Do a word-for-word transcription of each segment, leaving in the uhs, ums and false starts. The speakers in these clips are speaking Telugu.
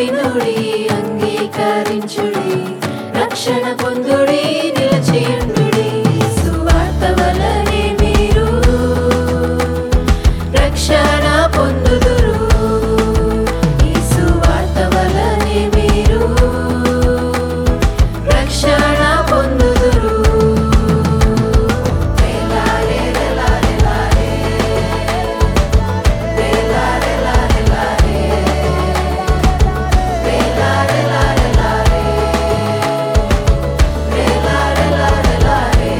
వినుడి అంగీకరించుడి రక్షణ పొందుడి నిలిచియుండుడి సువార్త వలనే మీరు రక్షణ పొందుదురు ఈ సువార్త వలనే మీరు రక్షణ పొందుదురు వేలారే వేలారే లారే వేలారే లారే లారే వేలారే లారే లారే వేలారే లారే లారే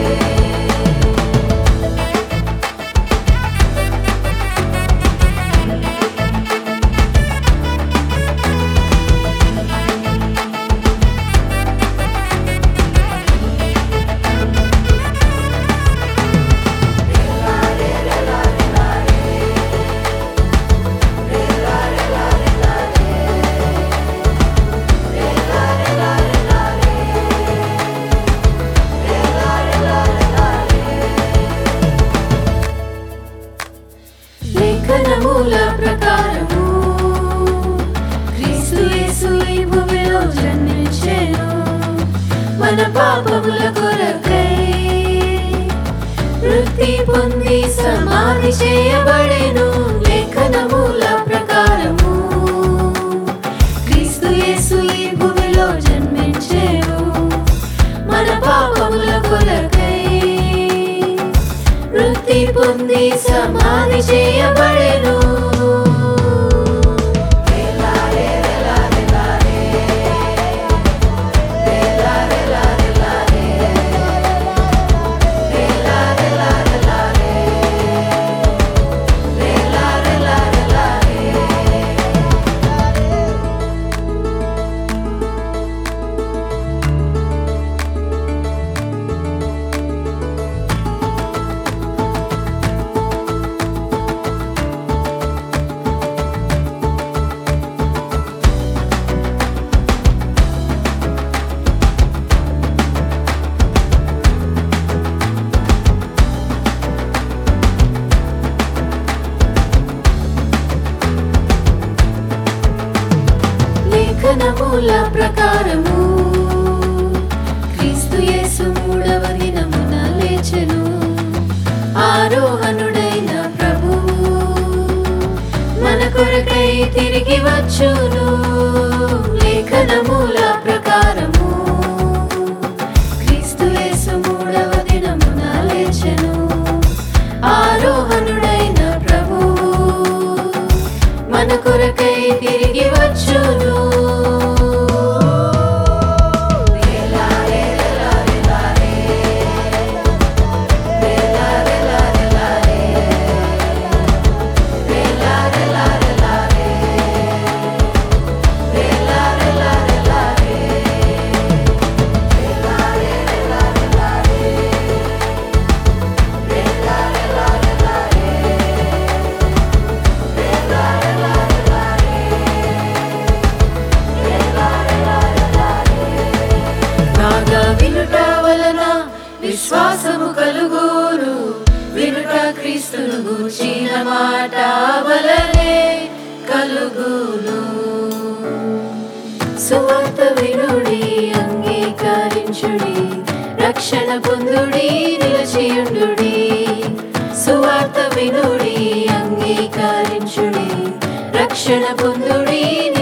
లేఖనముల ప్రకారము క్రీస్తు యేసు ఈ భూమిలో జన్మించెను మన పాపముల కొరకై మృతి పొంది సమాధి చేయబడెను లేఖనముల ప్రకారము క్రీస్తు యేసు ఈ భూమిలో జన్మించెను మన పాపముల కొరకై మృతి పొంది సమాధి చేయబడెను వేలారే వేలారే లారే వేలారే లారే లారే వేలారే లారే లారే వేలారే లారే లారే లేఖనముల ప్రకారము క్రీస్తు యేసు మూడవ దినమున లేచెను ఆరోహణుడైన ప్రభువు మన కొరకై తిరిగి వచ్చును లేఖనముల ప్రకారము క్రీస్తు యేసు మూడవ దినమున లేచెను ఆరోహణుడైన ప్రభువు మన కొరకై తిరిగి వచ్చును వేలారే వేలారే లారే వేలారే లారే లారే వేలారే లారే లారే వేలారే లారే లారే వేలారే వేలారే లారే వేలారే లారే లారే వేలారే లారే బాగా వినుట వలన విశ్వాసము కలుగును వినుట క్రీస్తును గూర్చిన మాట వలనే కలుగును సువార్త వినుడి అంగీకరించుడి రక్షణ పొందుడి నిలిచియుండుడి సువార్త వినుడి అంగీకరించుడి రక్షణ పొందుడి